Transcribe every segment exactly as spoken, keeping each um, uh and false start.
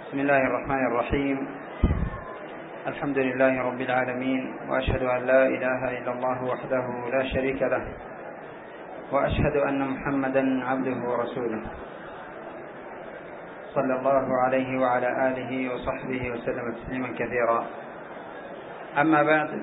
بسم الله الرحمن الرحيم. الحمد لله رب العالمين، وأشهد أن لا إله إلا الله وحده لا شريك له، وأشهد أن محمدا عبده ورسوله، صلى الله عليه وعلى آله وصحبه وسلم تسليما كثيرا. أما بعد،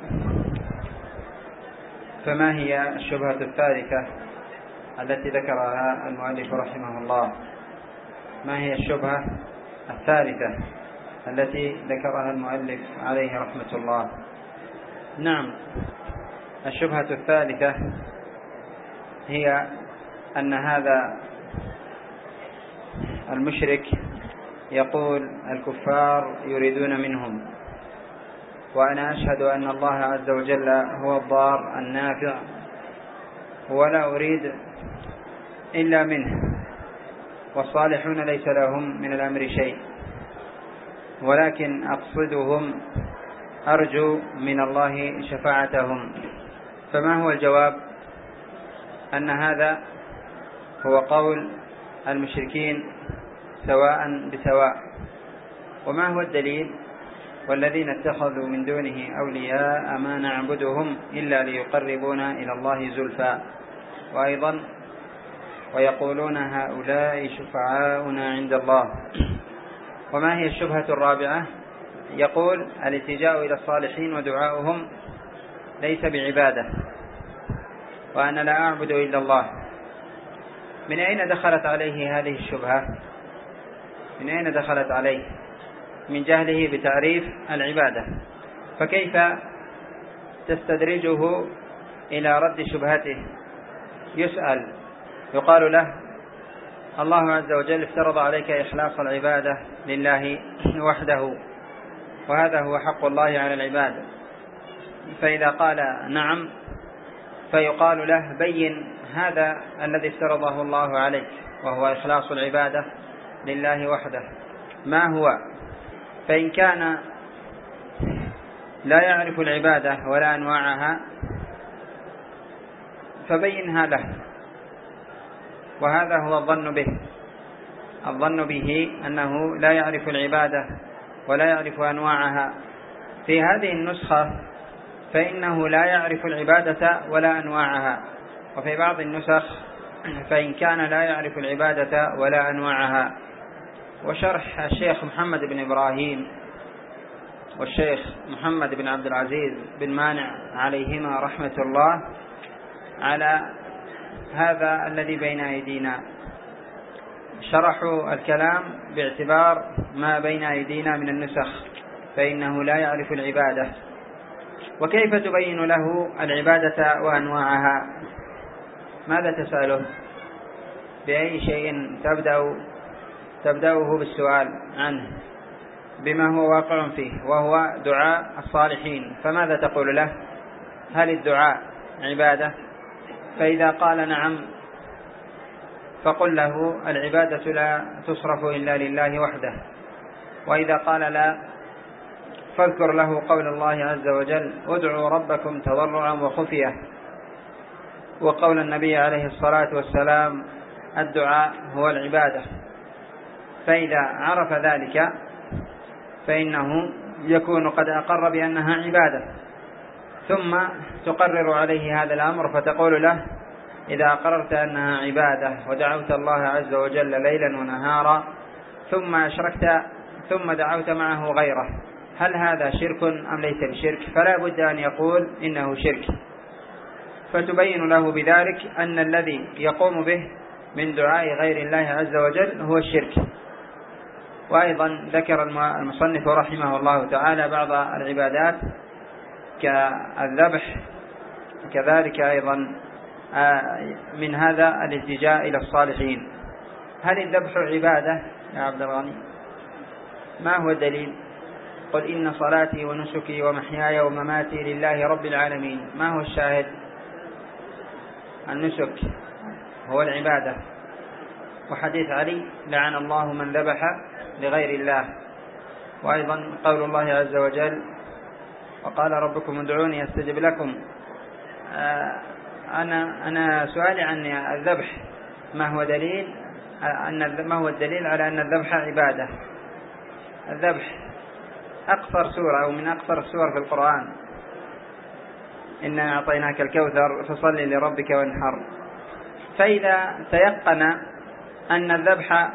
فما هي الشبهة الثالثة التي ذكرها المؤلف رحمه الله؟ ما هي الشبهة الثالثة التي ذكرها المؤلف عليه رحمة الله؟ نعم، الشبهة الثالثة هي أن هذا المشرك يقول الكفار يريدون منهم، وأنا أشهد أن الله عز وجل هو الضار النافع ولا أريد إلا منه، والصالحون ليس لهم من الأمر شيء، ولكن أقصدهم أرجو من الله شفاعتهم. فما هو الجواب؟ أن هذا هو قول المشركين سواء بسواء. وما هو الدليل؟ والذين اتخذوا من دونه أولياء ما نعبدهم إلا ليقربونا إلى الله زلفى. وأيضا ويقولون هؤلاء شفعاؤنا عند الله. وما هي الشبهة الرابعة؟ يقول الالتجاء إلى الصالحين ودعاؤهم ليس بعبادة، وأنا لا أعبد إلا الله. من أين دخلت عليه هذه الشبهة؟ من أين دخلت عليه؟ من جهله بتعريف العبادة. فكيف تستدرجه إلى رد شبهته؟ يسأل يقال له الله عز وجل افترض عليك إخلاص العبادة لله وحده، وهذا هو حق الله على العباد. فإذا قال نعم، فيقال له بين هذا الذي افترضه الله عليك، وهو إخلاص العبادة لله وحده، ما هو؟ فإن كان لا يعرف العبادة ولا أنواعها فبينها له، وهذا هو الظن به. الظن به أنه لا يعرف العبادة ولا يعرف أنواعها. في هذه النسخة فإنه لا يعرف العبادة ولا أنواعها، وفي بعض النسخ فإن كان لا يعرف العبادة ولا أنواعها. وشرح الشيخ محمد بن إبراهيم والشيخ محمد بن عبد العزيز بن مانع عليهما رحمة الله على هذا الذي بين أيدينا، شرحوا الكلام باعتبار ما بين أيدينا من النسخ، فإنه لا يعرف العبادة. وكيف تبين له العبادة وأنواعها؟ ماذا تسأله؟ بأي شيء تبدأ تبدأه بالسؤال عنه بما هو واقع فيه، وهو دعاء الصالحين. فماذا تقول له؟ هل الدعاء عبادة؟ فإذا قال نعم فقل له العبادة لا تصرف إلا لله وحده. وإذا قال لا فاذكر له قول الله عز وجل ادعوا ربكم تضرعا وخفية، وقول النبي عليه الصلاة والسلام الدعاء هو العبادة. فإذا عرف ذلك فإنه يكون قد أقر بأنها عبادة، ثم تقرر عليه هذا الأمر فتقول له إذا أقررت أنها عبادة ودعوت الله عز وجل ليلا ونهارا ثم أشركت ثم دعوت معه غيره، هل هذا شرك أم ليس بشرك؟ فلا بد أن يقول إنه شرك، فتبين له بذلك أن الذي يقوم به من دعاء غير الله عز وجل هو الشرك. وأيضا ذكر المصنف رحمه الله تعالى بعض العبادات كالذبح، كذلك أيضا من هذا الالتجاء إلى الصالحين. هل الذبح عبادة يا عبد الغني؟ ما هو الدليل؟ قل إن صلاتي ونسكي ومحياي ومماتي لله رب العالمين. ما هو الشاهد؟ النسك هو العبادة. وحديث علي لعن الله من ذبح لغير الله. وأيضا قول الله عز وجل وقال ربكم ادعوني استجب لكم. أنا أنا سؤالي عن الذبح، ما هو دليل أن ما هو الدليل على أن الذبح عبادة؟ الذبح أقصر سورة أو من أقصر السور في القرآن، إنا أعطيناك الكوثر فصل لربك وانحر. فإذا تيقن أن الذبح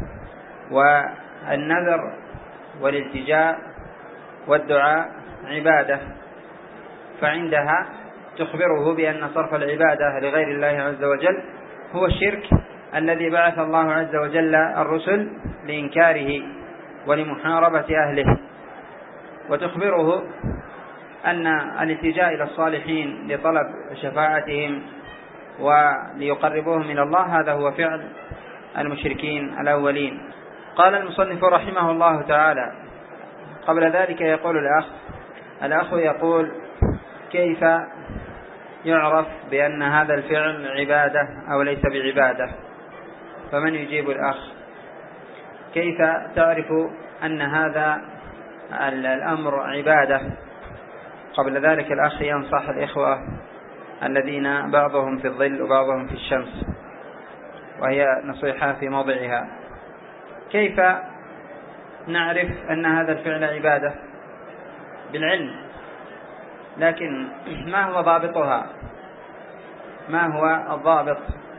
والنذر والالتجاء والدعاء عبادة، فعندها تخبره بأن صرف العبادة لغير الله عز وجل هو الشرك الذي بعث الله عز وجل الرسل لإنكاره ولمحاربة أهله، وتخبره أن الالتجاء إلى الصالحين لطلب شفاعتهم وليقربوهم إلى الله هذا هو فعل المشركين الأولين. قال المصنف رحمه الله تعالى: قبل ذلك يقول الأخ الأخ يقول: كيف يعرف بأن هذا الفعل عبادة أو ليس بعبادة؟ فمن يجيب الأخ؟ كيف تعرف أن هذا الأمر عبادة؟ قبل ذلك الأخ ينصح الإخوة الذين بعضهم في الظل وبعضهم في الشمس، وهي نصيحة في موضعها. كيف نعرف أن هذا الفعل عبادة؟ بالعلم، لكن ما هو ضابطها؟ ما هو الضابط؟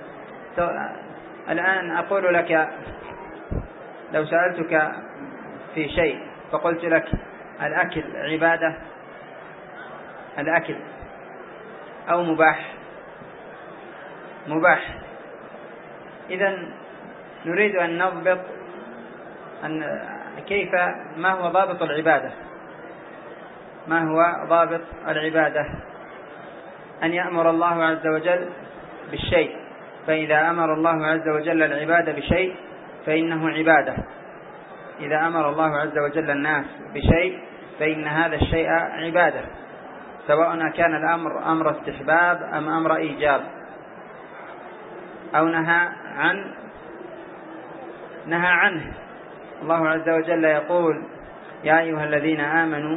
الآن أقول لك، لو سألتك في شيء فقلت لك الأكل عبادة، الأكل أو مباح؟ مباح. إذن نريد أن نضبط أن كيف ما هو ضابط العبادة؟ ما هو ضابط العبادة؟ أن يأمر الله عز وجل بالشيء، فإذا أمر الله عز وجل العبادة بشيء فإنه عبادة. إذا أمر الله عز وجل الناس بشيء فإن هذا الشيء عبادة، سواء كان الأمر أمر استحباب أم أمر إيجاب أو نهى عن نهى عنه. الله عز وجل يقول: يا أيها الذين آمنوا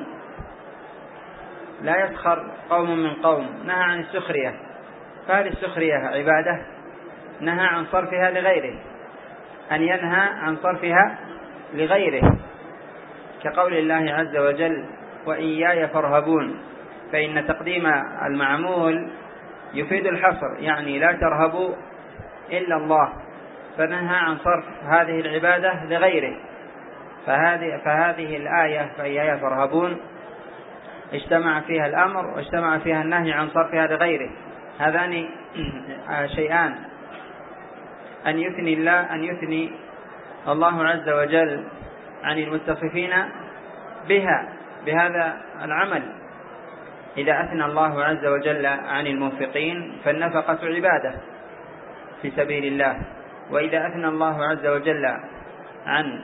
لا يسخر قوم من قوم. نهى عن السخرية، فهل السخرية عبادة؟ نهى عن صرفها لغيره، أن ينهى عن صرفها لغيره، كقول الله عز وجل: وإياي فارهبون، فإن تقديم المعمول يفيد الحصر، يعني لا ترهبوا إلا الله، فنهى عن صرف هذه العبادة لغيره. فهذه, فهذه الآية فإياي فارهبون اجتمع فيها الأمر واجتمع فيها النهي عن صرفها لغيره. هذان شيئان، أن يثني الله أن يثني الله عز وجل عن المتصفين بها بهذا العمل. إذا أثنى الله عز وجل عن المنفقين فالنفقة عبادة في سبيل الله، وإذا أثنى الله عز وجل عن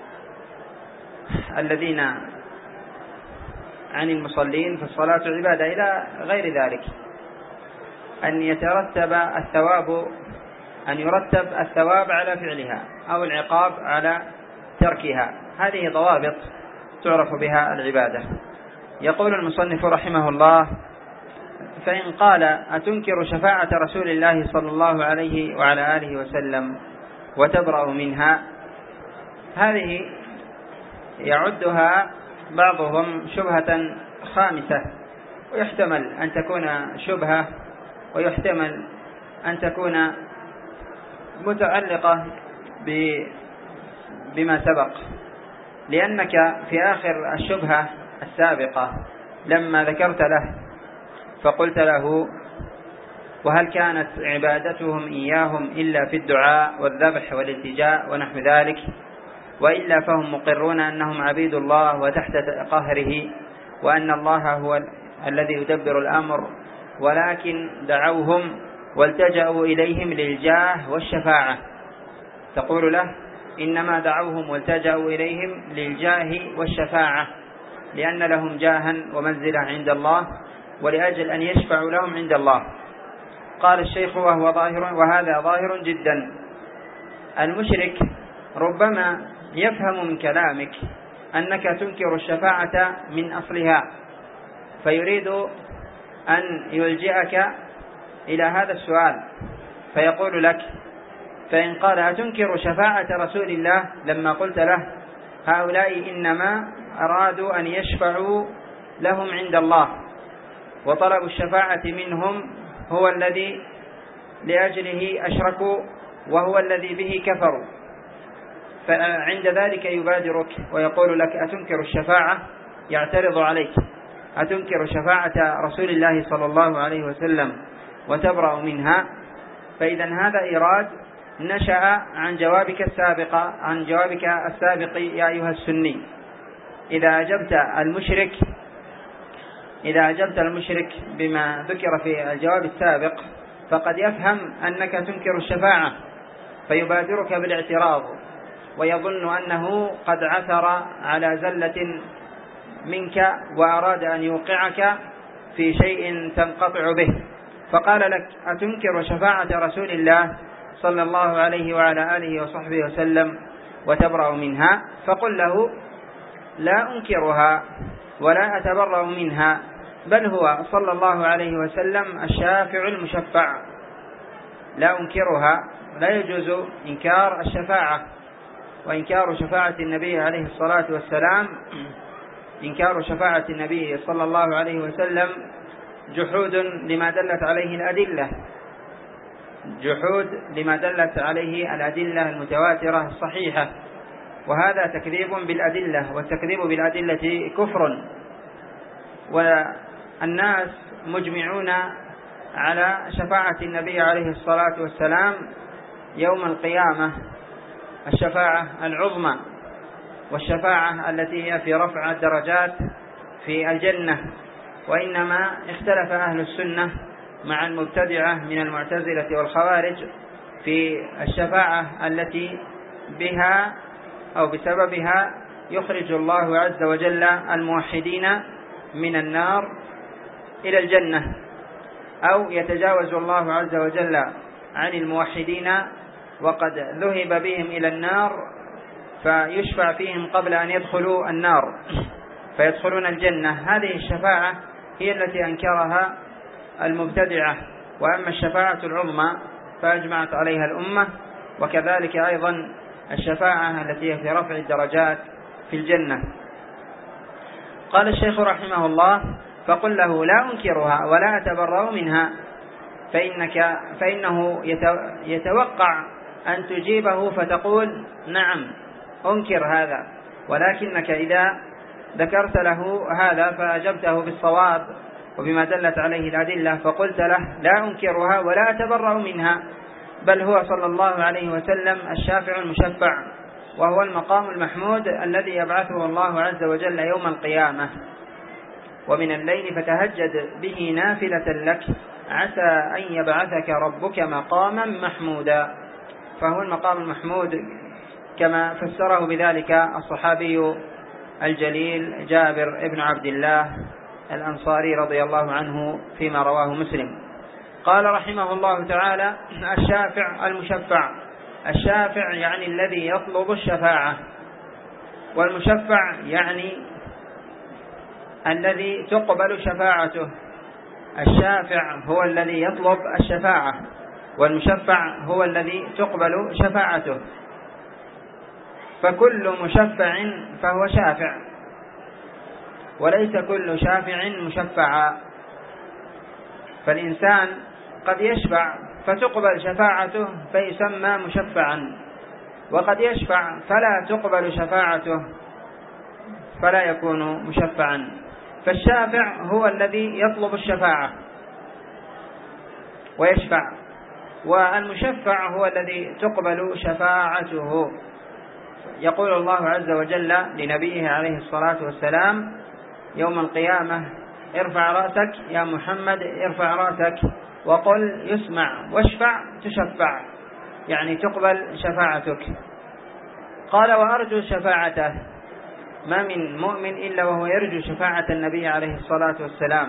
الذين عن المصلين فالصلاة عبادة، إلى غير ذلك. أن يترتب الثواب أن يرتب الثواب على فعلها أو العقاب على تركها، هذه ضوابط تعرف بها العبادة. يقول المصنف رحمه الله: فإن قال: أتنكر شفاعة رسول الله صلى الله عليه وعلى آله وسلم وتبرأ منها؟ هذه يعدها بعضهم شبهة خامسة، ويحتمل أن تكون شبهة ويحتمل أن تكون متعلقة بما سبق، لأنك في آخر الشبهة السابقة لما ذكرت له فقلت له: وهل كانت عبادتهم إياهم إلا في الدعاء والذبح والالتجاء ونحو ذلك، وإلا فهم مقرون أنهم عبيد الله وتحت قهره، وأن الله هو الذي يدبر الأمر، ولكن دعوهم والتجأوا إليهم للجاه والشفاعة. تقول له: إنما دعوهم والتجأوا إليهم للجاه والشفاعة، لأن لهم جاها ومنزلة عند الله، ولأجل أن يشفعوا لهم عند الله. قال الشيخ: وهو ظاهر، وهذا ظاهر جدا. المشرك ربما يفهم من كلامك أنك تنكر الشفاعة من أصلها، فيريد أن يلجئك إلى هذا السؤال، فيقول لك: فإن قال: أتنكر شفاعة رسول الله، لما قلت له: هؤلاء إنما أرادوا أن يشفعوا لهم عند الله، وطلب الشفاعة منهم هو الذي لأجله أشركوا وهو الذي به كفروا. فعند ذلك يبادرك ويقول لك: أتنكر الشفاعة؟ يعترض عليك: أتنكر شفاعة رسول الله صلى الله عليه وسلم وتبرأ منها؟ فإذا هذا إيراد نشأ عن جوابك السابق عن جوابك السابق يا أيها السني. إذا أجبت المشرك إذا أجبت المشرك بما ذكر في الجواب السابق فقد يفهم أنك تنكر الشفاعة، فيبادرك بالاعتراض ويظن أنه قد عثر على زلة منك وأراد أن يوقعك في شيء تنقطع به، فقال لك: أتنكر شفاعة رسول الله صلى الله عليه وعلى آله وصحبه وسلم وتبرأ منها؟ فقل له: لا أنكرها ولا أتبرأ منها، بل هو صلى الله عليه وسلم الشافع المشفع، لا أنكرها. لا يجوز إنكار الشفاعة، وإنكار شفاعة النبي عليه الصلاة والسلام إنكار شفاعة النبي صلى الله عليه وسلم جحود لما دلت عليه الأدلة جحود لما دلت عليه الأدلة المتواترة الصحيحة، وهذا تكذيب بالأدلة، والتكذيب بالأدلة كفر. والناس مجمعون على شفاعة النبي عليه الصلاة والسلام يوم القيامة، الشفاعة العظمى، والشفاعة التي هي في رفع الدرجات في الجنة. وإنما اختلف أهل السنة مع المبتدعة من المعتزلة والخوارج في الشفاعة التي بها أو بسببها يخرج الله عز وجل الموحدين من النار إلى الجنة، أو يتجاوز الله عز وجل عن الموحدين وقد ذهب بهم إلى النار فيشفع فيهم قبل أن يدخلوا النار فيدخلون الجنة. هذه الشفاعة هي التي أنكرها المبتدعة. وأما الشفاعة العظمى فأجمعت عليها الأمة، وكذلك أيضا الشفاعة التي هي في رفع الدرجات في الجنة. قال الشيخ رحمه الله: فقل له: لا أنكرها ولا أتبرأ منها، فإنك فإنه يتوقع أن تجيبه فتقول: نعم أنكر هذا، ولكنك إذا ذكرت له هذا فأجبته بالصواب وبما دلت عليه الأدلة فقلت له: لا أنكرها ولا أتبرأ منها، بل هو صلى الله عليه وسلم الشافع المشفع، وهو المقام المحمود الذي يبعثه الله عز وجل يوم القيامة. ومن الليل فتهجد به نافلة لك عسى أن يبعثك ربك مقاما محمودا. فهو المقام المحمود كما فسره بذلك الصحابي الجليل جابر بن عبد الله الأنصاري رضي الله عنه فيما رواه مسلم. قال رحمه الله تعالى: الشافع المشفع. الشافع يعني الذي يطلب الشفاعة، والمشفع يعني الذي تقبل شفاعته. الشافع هو الذي يطلب الشفاعة، والمشفع هو الذي تقبل شفاعته. فكل مشفع فهو شافع، وليس كل شافع مشفعا. فالإنسان قد يشفع فتقبل شفاعته فيسمى مشفعا، وقد يشفع فلا تقبل شفاعته فلا يكون مشفعا. فالشافع هو الذي يطلب الشفاعة ويشفع، والمشفع هو الذي تقبل شفاعته. يقول الله عز وجل لنبيه عليه الصلاة والسلام يوم القيامة: ارفع رأسك يا محمد، ارفع رأسك وقل يسمع، واشفع تشفع، يعني تقبل شفاعتك. قال: وأرجو شفاعته. ما من مؤمن إلا وهو يرجو شفاعة النبي عليه الصلاة والسلام.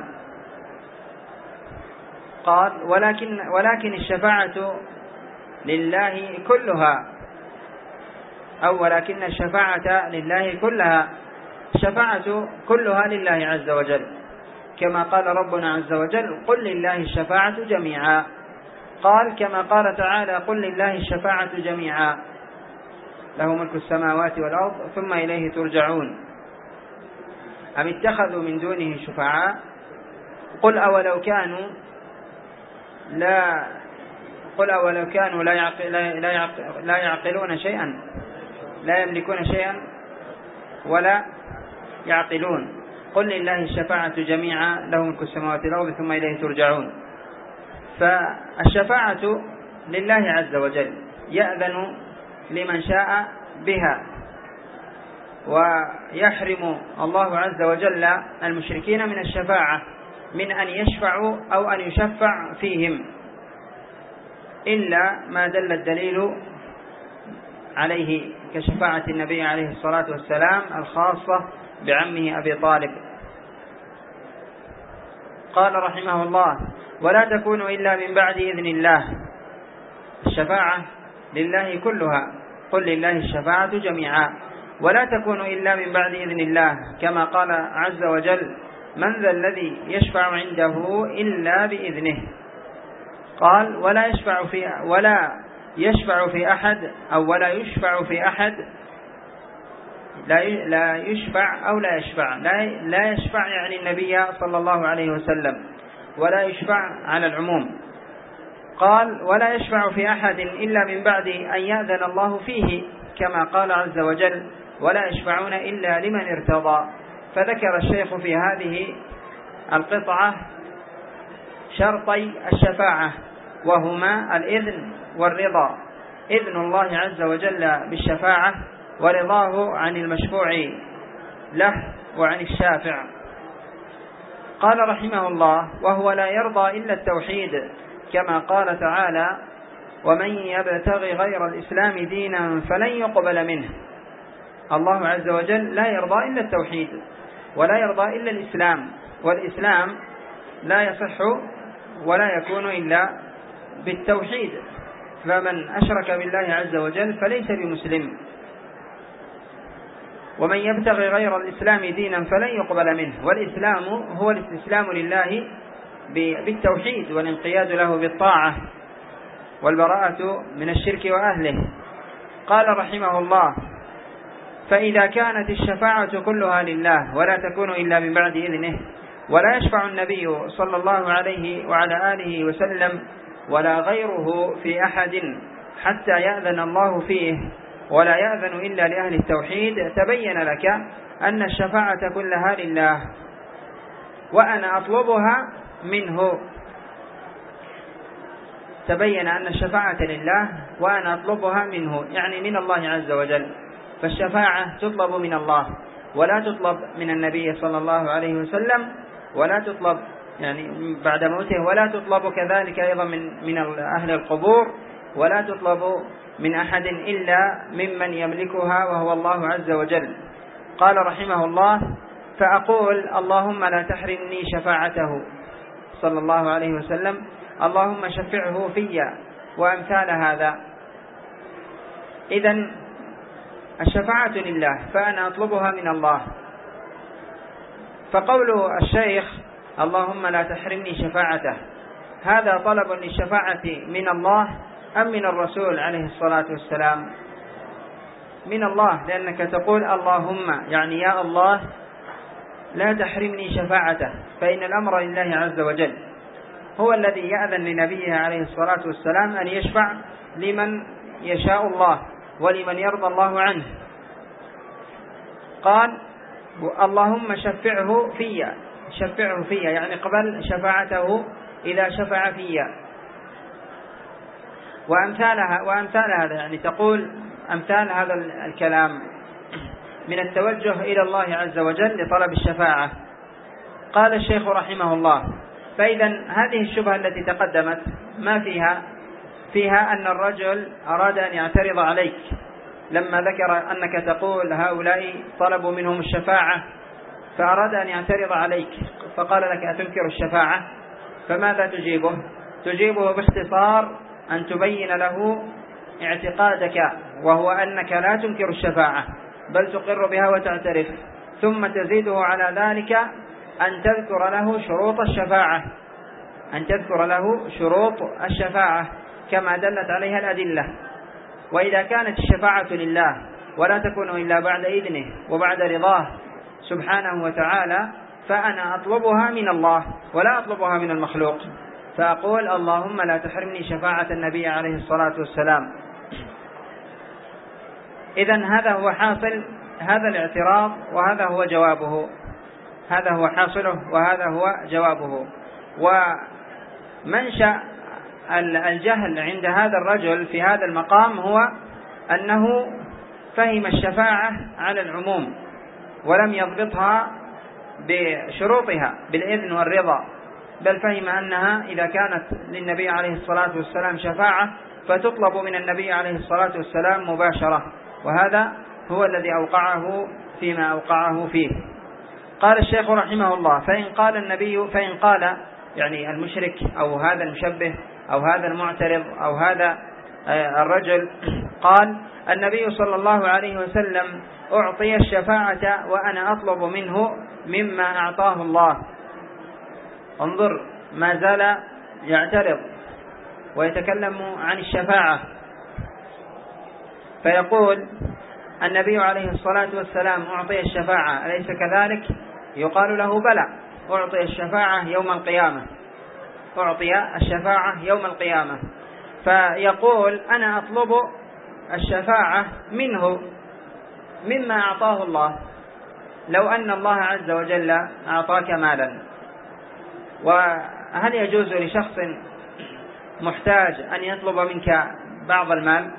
قال: ولكن, ولكن الشفاعة لله كلها، أو ولكن الشفاعة لله كلها. الشفاعة كلها لله عز وجل، كما قال ربنا عز وجل: قل لله الشفاعة جميعا. قال كما قال تعالى: قل لله الشفاعة جميعا. له ملك السماوات والأرض ثم إليه ترجعون أم اتخذوا من دونه شفعاء قل أولو كانوا لا قل أولو كانوا لا يعقل لا يعقل لا يعقلون شيئا لا يملكون شيئا ولا يعقلون قل لله الشفاعة جميعا له ملك السماوات والأرض ثم إليه ترجعون. فالشفاعة لله عز وجل يأذن لمن شاء بها، ويحرم الله عز وجل المشركين من الشفاعة من أن يشفعوا أو أن يشفع فيهم إلا ما دل الدليل عليه كشفاعة النبي عليه الصلاة والسلام الخاصة بعمه أبي طالب. قال رحمه الله ولا تكون إلا من بعد إذن الله. الشفاعة لله كلها، قل لله الشفاعة جميعا، ولا تكون إلا من بعد إذن الله كما قال عز وجل من ذا الذي يشفع عنده إلا بإذنه. قال ولا يشفع في ولا يشفع في أحد أو ولا يشفع في أحد لا لا يشفع أو لا يشفع لا لا يشفع يعني النبي صلى الله عليه وسلم، ولا يشفع على العموم. قال ولا يشفع في أحد إلا من بعد أن يأذن الله فيه كما قال عز وجل ولا يشفعون إلا لمن ارتضى. فذكر الشيخ في هذه القطعة شرطي الشفاعة وهما الإذن والرضا، إذن الله عز وجل بالشفاعة ورضاه عن المشفوع له وعن الشافع. قال رحمه الله وهو لا يرضى إلا التوحيد كما قال تعالى ومن يبتغي غير الإسلام دينا فلن يقبل منه. الله عز وجل لا يرضى إلا التوحيد ولا يرضى إلا الإسلام، والإسلام لا يصح ولا يكون إلا بالتوحيد، فمن أشرك بالله عز وجل فليس بمسلم. ومن يبتغي غير الإسلام دينا فلن يقبل منه، والإسلام هو الاستسلام لله بالتوحيد والانقياد له بالطاعة والبراءة من الشرك وأهله. قال رحمه الله فإذا كانت الشفاعة كلها لله ولا تكون إلا من بعد إذنه ولا يشفع النبي صلى الله عليه وعلى آله وسلم ولا غيره في أحد حتى يأذن الله فيه ولا يأذن إلا لأهل التوحيد تبين لك أن الشفاعة كلها لله وأنا أطلبها منه. تبين أن الشفاعة لله وأنا أطلبها منه، يعني من الله عز وجل. فالشفاعة تطلب من الله ولا تطلب من النبي صلى الله عليه وسلم، ولا تطلب يعني بعد موته، ولا تطلب كذلك أيضا من من أهل القبور، ولا تطلب من أحد إلا ممن يملكها وهو الله عز وجل. قال رحمه الله فأقول اللهم لا تحرمني شفاعته صلى الله عليه وسلم، اللهم شفعه في وأمثال هذا. إذن الشفاعة لله فأنا أطلبها من الله. فقول الشيخ اللهم لا تحرمني شفاعته هذا طلب للشفاعة من الله أم من الرسول عليه الصلاة والسلام؟ من الله، لأنك تقول اللهم يعني يا الله لا تحرمني شفاعته، فإن الأمر لله عز وجل، هو الذي يأذن لنبيه عليه الصلاة والسلام أن يشفع لمن يشاء الله ولمن يرضى الله عنه. قال اللهم شفعه في، شفعه في يعني قبل شفاعته إذا شفع في. وأمثالها وأمثال هذا يعني تقول أمثال هذا الكلام من التوجه إلى الله عز وجل لطلب الشفاعة. قال الشيخ رحمه الله فإذا هذه الشبهة التي تقدمت ما فيها؟ فيها أن الرجل أراد أن يعترض عليك لما ذكر أنك تقول هؤلاء طلبوا منهم الشفاعة، فأراد أن يعترض عليك فقال لك أتنكر الشفاعة؟ فماذا تجيبه؟ تجيبه باختصار أن تبين له اعتقادك، وهو أنك لا تنكر الشفاعة بل تقر بها وتعترف، ثم تزيده على ذلك أن تذكر له شروط الشفاعة، أن تذكر له شروط الشفاعة كما دلت عليها الأدلة. وإذا كانت الشفاعة لله ولا تكون إلا بعد إذنه وبعد رضاه سبحانه وتعالى فأنا أطلبها من الله ولا أطلبها من المخلوق، فأقول اللهم لا تحرمني شفاعة النبي عليه الصلاة والسلام. إذن هذا هو حاصل هذا الاعتراض وهذا هو جوابه، هذا هو حاصله وهذا هو جوابه. ومنشأ الجهل عند هذا الرجل في هذا المقام هو أنه فهم الشفاعة على العموم ولم يضبطها بشروطها بالإذن والرضا، بل فهم أنها إذا كانت للنبي عليه الصلاة والسلام شفاعة فتطلب من النبي عليه الصلاة والسلام مباشرة، وهذا هو الذي أوقعه فيما أوقعه فيه. قال الشيخ رحمه الله: فإن قال النبي فإن قال يعني المشرك أو هذا المشبه أو هذا المعترض أو هذا الرجل قال النبي صلى الله عليه وسلم أعطي الشفاعة وأنا أطلب منه مما أعطاه الله. انظر، ما زال يعترض ويتكلم عن الشفاعة، فيقول النبي عليه الصلاة والسلام أعطي الشفاعة أليس كذلك؟ يقال له بلى، أعطي الشفاعة يوم القيامة، أعطي الشفاعة يوم القيامة. فيقول أنا أطلب الشفاعة منه مما أعطاه الله. لو أن الله عز وجل أعطاك مالا، وهل يجوز لشخص محتاج أن يطلب منك بعض المال؟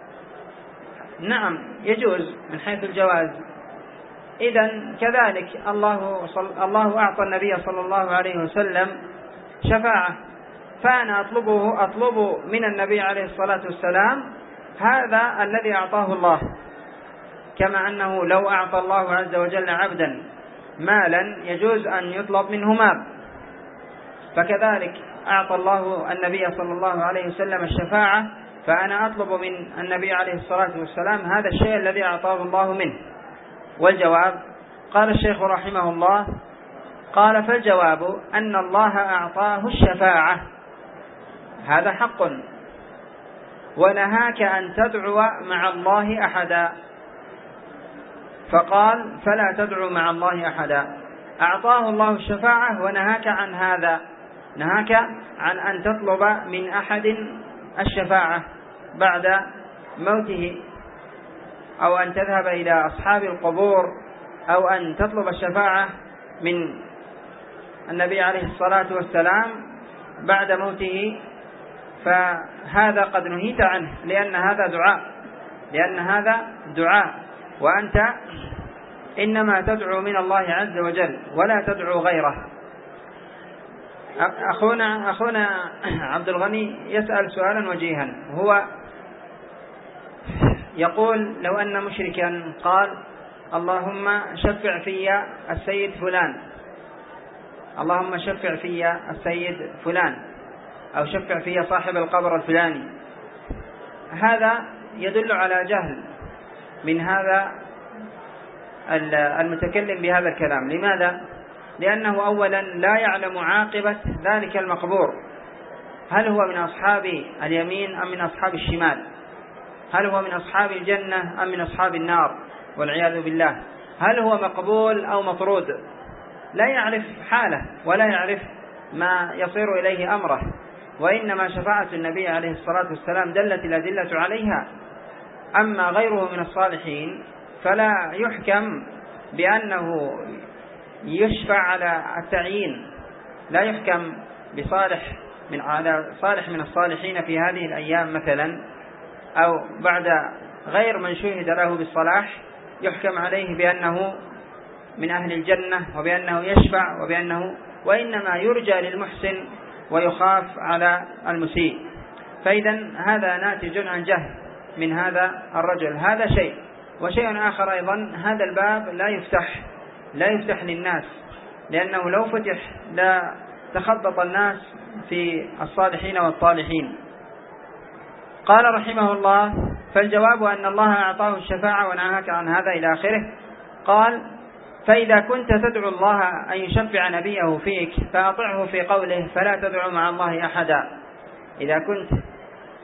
نعم يجوز من حيث الجواز. إذن كذلك الله, صل... الله أعطى النبي صلى الله عليه وسلم شفاعة، فأنا أطلبه أطلب من النبي عليه الصلاة والسلام هذا الذي أعطاه الله، كما أنه لو أعطى الله عز وجل عبدا مالا يجوز أن يطلب منه مال، فكذلك أعطى الله النبي صلى الله عليه وسلم الشفاعة، فأنا أطلب من النبي عليه الصلاة والسلام هذا الشيء الذي أعطاه الله منه. والجواب قال الشيخ رحمه الله قال فالجواب أن الله أعطاه الشفاعة، هذا حق، ونهاك أن تدعو مع الله أحدا، فقال فلا تدعو مع الله أحدا. أعطاه الله الشفاعة ونهاك عن هذا، نهاك عن أن تطلب من أحد الشفاعة بعد موته، أو أن تذهب إلى أصحاب القبور، أو أن تطلب الشفاعة من النبي عليه الصلاة والسلام بعد موته، فهذا قد نهيت عنه، لأن هذا دعاء لأن هذا دعاء وأنت إنما تدعو من الله عز وجل ولا تدعو غيره. أخونا, أخونا عبد الغني يسأل سؤالا وجيها، هو يقول لو أن مشركا قال اللهم شفع في السيد فلان، اللهم شفع في السيد فلان، أو شفع في صاحب القبر الفلاني، هذا يدل على جهل من هذا المتكلم بهذا الكلام. لماذا؟ لأنه أولا لا يعلم عاقبة ذلك المقبور، هل هو من أصحاب اليمين أم من أصحاب الشمال، هل هو من أصحاب الجنة أم من أصحاب النار والعياذ بالله، هل هو مقبول أو مطرود، لا يعرف حاله ولا يعرف ما يصير إليه أمره. وإنما شفاعة النبي عليه الصلاة والسلام دلت الأدلة عليها. أما غيره من الصالحين فلا يحكم بأنه يشفع على التعيين، لا يحكم بصالح من على صالح من الصالحين في هذه الأيام مثلا، أو بعد غير من شهد له بالصلاح يحكم عليه بأنه من أهل الجنة وبأنه يشفع وبأنه، وإنما يرجى للمحسن ويخاف على المسيء. فإذا هذا ناتج عن جهل من هذا الرجل، هذا شيء. وشيء آخر أيضا، هذا الباب لا يفتح لا يفتح للناس، لأنه لو فتح لا تخبط الناس في الصالحين والصالحين. قال رحمه الله فالجواب أن الله أعطاه الشفاعة ونهاك عن هذا إلى آخره. قال فإذا كنت تدعو الله أن يشفع نبيه فيك فأطعه في قوله فلا تدعو مع الله أحدا. إذا كنت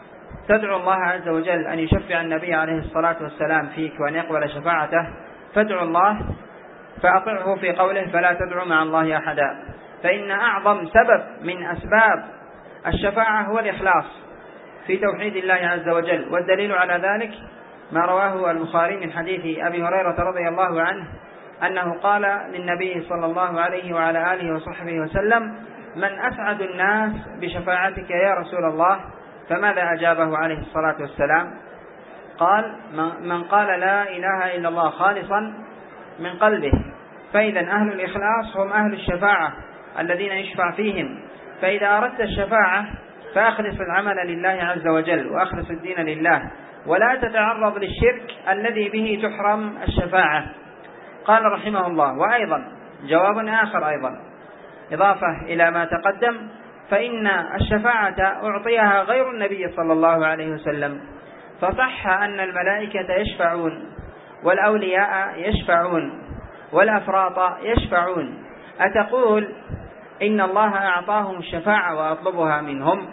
تدعو الله عز وجل أن يشفع النبي عليه الصلاة والسلام فيك وأن يقبل شفاعته، فادعو الله فأطعه في قوله فلا تدعو مع الله أحدا. فإن أعظم سبب من أسباب الشفاعة هو الإخلاص في توحيد الله عز وجل، والدليل على ذلك ما رواه البخاري من حديث أبي هريرة رضي الله عنه أنه قال للنبي صلى الله عليه وعلى آله وصحبه وسلم: من أسعد الناس بشفاعتك يا رسول الله؟ فماذا أجابه عليه الصلاة والسلام؟ قال: من قال لا إله إلا الله خالصا من قلبه. فإذا أهل الإخلاص هم أهل الشفاعة الذين يشفع فيهم. فإذا أردت الشفاعة فأخلص العمل لله عز وجل وأخلص الدين لله، ولا تتعرض للشرك الذي به تحرم الشفاعة. قال رحمه الله: وأيضا جواب آخر أيضا إضافة إلى ما تقدم، فإن الشفاعة أعطيها غير النبي صلى الله عليه وسلم، فصح أن الملائكة يشفعون والأولياء يشفعون والأفراط يشفعون. أتقول إن الله أعطاهم الشفاعة وأطلبها منهم؟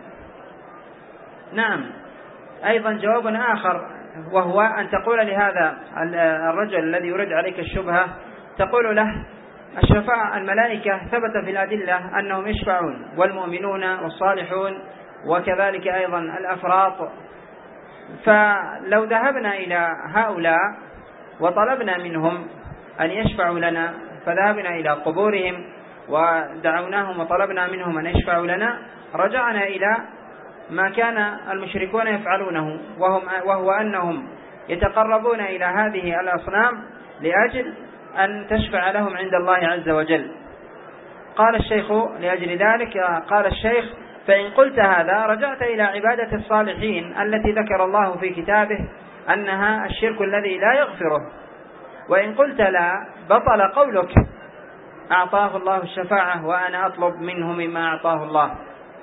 نعم. أيضا جواب آخر، وهو أن تقول لهذا الرجل الذي يرد عليك الشبهة، تقول له: الشفاعة الملائكة ثبت في الأدلة أنهم يشفعون، والمؤمنون والصالحون وكذلك أيضا الأفراط. فلو ذهبنا إلى هؤلاء وطلبنا منهم أن يشفعوا لنا، فذهبنا إلى قبورهم ودعوناهم وطلبنا منهم أن يشفعوا لنا، رجعنا إلى ما كان المشركون يفعلونه، وهم وهو أنهم يتقربون إلى هذه الأصنام لأجل أن تشفع لهم عند الله عز وجل. قال الشيخ لأجل ذلك قال الشيخ: فإن قلت هذا رجعت إلى عبادة الصالحين التي ذكر الله في كتابه أنها الشرك الذي لا يغفره. وإن قلت لا، بطل قولك أعطاه الله الشفاعة وأنا أطلب منه مما أعطاه الله.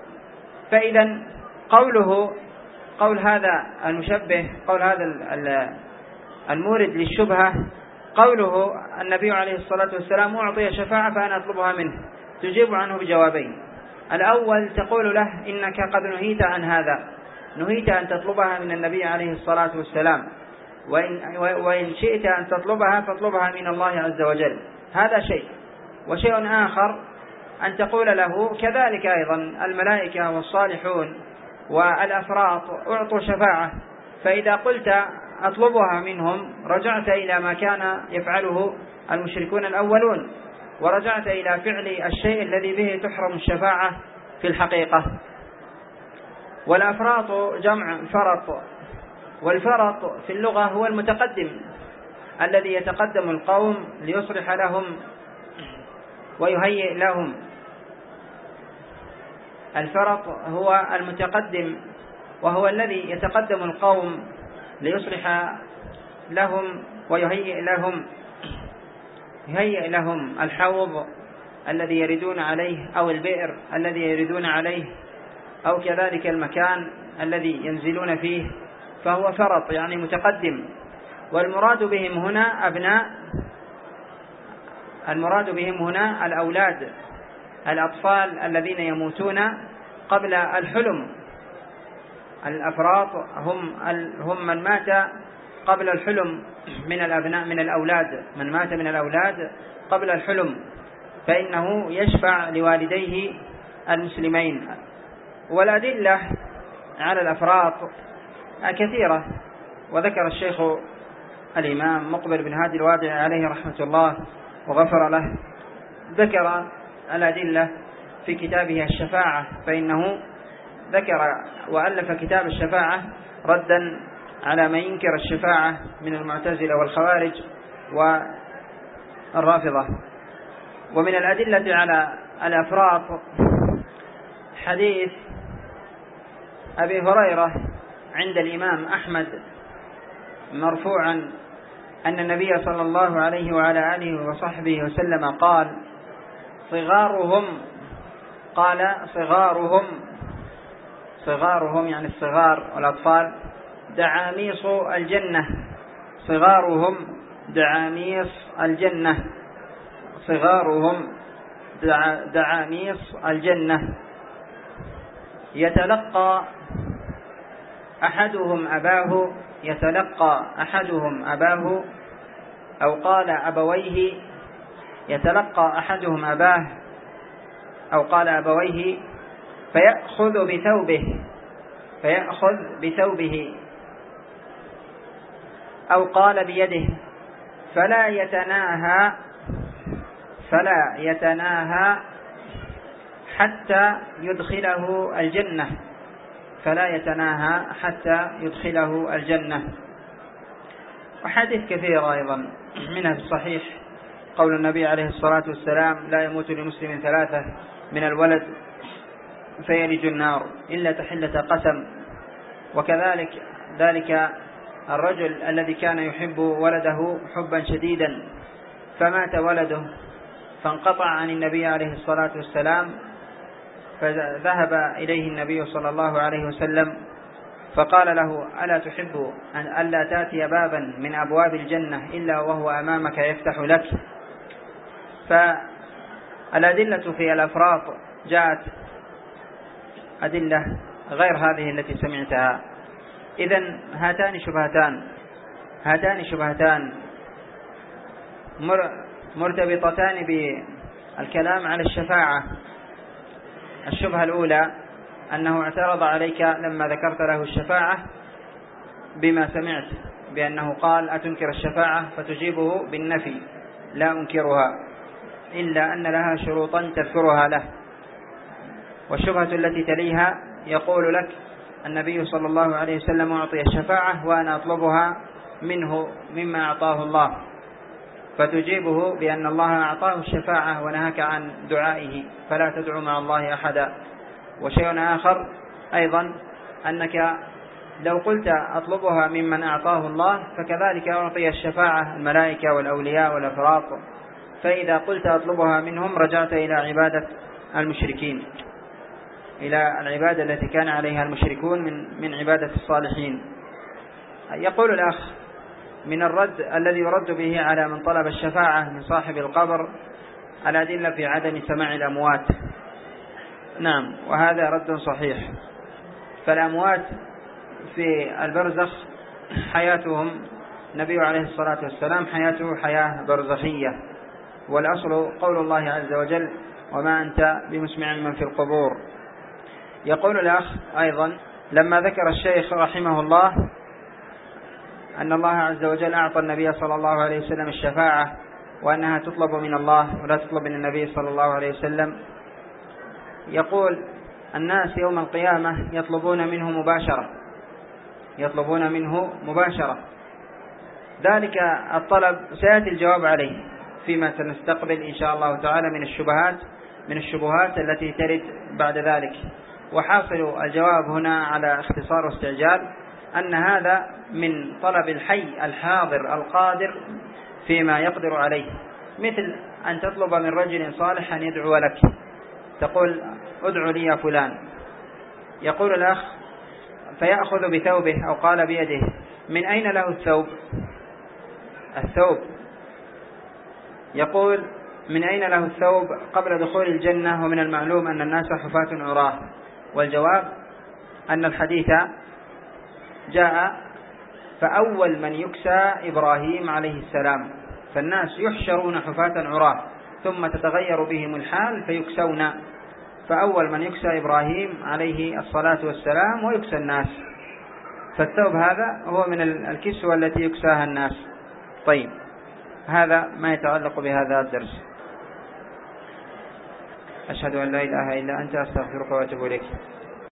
فإذا قوله قول هذا المشبه، قول هذا المورد للشبهة، قوله النبي عليه الصلاة والسلام أعطي شفاعة فأنا أطلبها منه، تجيب عنه بجوابين. الأول تقول له: إنك قد نهيت عن هذا، نهيت أن تطلبها من النبي عليه الصلاة والسلام، وإن, وإن شئت أن تطلبها فاطلبها من الله عز وجل. هذا شيء. وشيء آخر أن تقول له: كذلك أيضا الملائكة والصالحون والأفراط أعطوا شفاعة، فإذا قلت أطلبها منهم رجعت إلى ما كان يفعله المشركون الأولون، ورجعت إلى فعل الشيء الذي به تحرم الشفاعة في الحقيقة. والأفراط جمع فرط، والفرط في اللغة هو المتقدم الذي يتقدم القوم ليصلح لهم ويهيئ لهم. الفرط هو المتقدم، وهو الذي يتقدم القوم ليصلح لهم ويهيئ لهم يهيئ لهم الحوض الذي يردون عليه، أو البئر الذي يردون عليه، أو كذلك المكان الذي ينزلون فيه، فهو فرط يعني متقدم. والمراد بهم هنا أبناء، المراد بهم هنا الأولاد، الأطفال الذين يموتون قبل الحلم. الأفراط هم هم من مات قبل الحلم من الأبناء من الأولاد، من مات من الأولاد قبل الحلم فإنه يشفع لوالديه المسلمين. والأدلة على الأفراط كثيرة، وذكر الشيخ الإمام مقبل بن هادي الوادعي عليه رحمة الله وغفر له، ذكر الأدلة في كتابه الشفاعة، فإنه ذكر وألف كتاب الشفاعة ردا على من ينكر الشفاعة من المعتزلة والخوارج والرافضة. ومن الأدلة على الأفراط حديث أبي هريرة عند الإمام أحمد مرفوعا أن النبي صلى الله عليه وعلى آله وصحبه وسلم قال: صغارهم قال صغارهم صغارهم يعني الصغار والأطفال دعاميص الجنة، صغارهم دعاميص الجنة، صغارهم دعاميص الجنة، يتلقى أحدهم أباه يتلقى أحدهم أباه أو قال أبويه يتلقى أحدهم أباه أو قال أبويه فيأخذ بثوبه فيأخذ بثوبه أو قال بيده فلا يتناهى فلا يتناهى حتى يدخله الجنة فلا يتناهى حتى يدخله الجنة. وحديث كثير أيضا منها في الصحيح قول النبي عليه الصلاة والسلام لا يموت لمسلم ثلاثة من الولد فيلج النار إلا تحلة قسم. وكذلك ذلك الرجل الذي كان يحب ولده حبا شديدا فمات ولده فانقطع عن النبي عليه الصلاة والسلام، فذهب إليه النبي صلى الله عليه وسلم فقال له ألا تحب أن ألا تأتي بابا من أبواب الجنة إلا وهو أمامك يفتح لك؟ فالأدلة في الأفراط جاءت أدلة غير هذه التي سمعتها. إذن هاتان شبهتان هاتان شبهتان مرتبطتان بالكلام على الشفاعة. الشبهة الأولى أنه اعترض عليك لما ذكرت له الشفاعة بما سمعت بأنه قال أتنكر الشفاعة فتجيبه بالنفي لا أنكرها إلا أن لها شروطا تذكرها له. والشبهة التي تليها يقول لك النبي صلى الله عليه وسلم أعطي الشفاعة وأنا أطلبها منه مما أعطاه الله، فتجيبه بأن الله أعطاه الشفاعة ونهاك عن دعائه فلا تدعو مع الله أحدا. وشيء آخر أيضا أنك لو قلت أطلبها ممن أعطاه الله فكذلك أعطي الشفاعة الملائكة والأولياء والأفراط، فإذا قلت أطلبها منهم رجعت إلى عبادة المشركين، إلى العبادة التي كان عليها المشركون من من عبادة الصالحين. يقول الأخ من الرد الذي يرد به على من طلب الشفاعة من صاحب القبر الأدلة في عدم سماع الأموات. نعم، وهذا رد صحيح. فالأموات في البرزخ حياتهم النبي عليه الصلاة والسلام حياته حياة برزخية، والأصل قول الله عز وجل وما أنت بمسمع من في القبور. يقول الأخ أيضا لما ذكر الشيخ رحمه الله أن الله عز وجل أعطى النبي صلى الله عليه وسلم الشفاعة وأنها تطلب من الله ولا تطلب من النبي صلى الله عليه وسلم، يقول الناس يوم القيامة يطلبون منه مباشرة يطلبون منه مباشرة ذلك الطلب سيأتي الجواب عليه فيما سنستقبل إن شاء الله تعالى من الشبهات من الشبهات التي ترد بعد ذلك. وحاصل الجواب هنا على اختصار واستعجال أن هذا من طلب الحي الحاضر القادر فيما يقدر عليه، مثل أن تطلب من رجل صالح أن يدعو لك، تقول ادعو لي يا فلان. يقول الأخ فيأخذ بثوبه أو قال بيده، من أين له الثوب؟ الثوب يقول من أين له الثوب قبل دخول الجنة ومن المعلوم أن الناس حفاة عراه. والجواب أن الحديث جاء فأول من يكسى إبراهيم عليه السلام، فالناس يحشرون حفاة عراه ثم تتغير بهم الحال فيكسون، فأول من يكسى إبراهيم عليه الصلاة والسلام ويكسى الناس، فالثوب هذا هو من الكسوة التي يكساها الناس. طيب، هذا ما يتعلق بهذا الدرس. أشهد أن لا إله إلا أنت أستغفرك وأتوب إليك.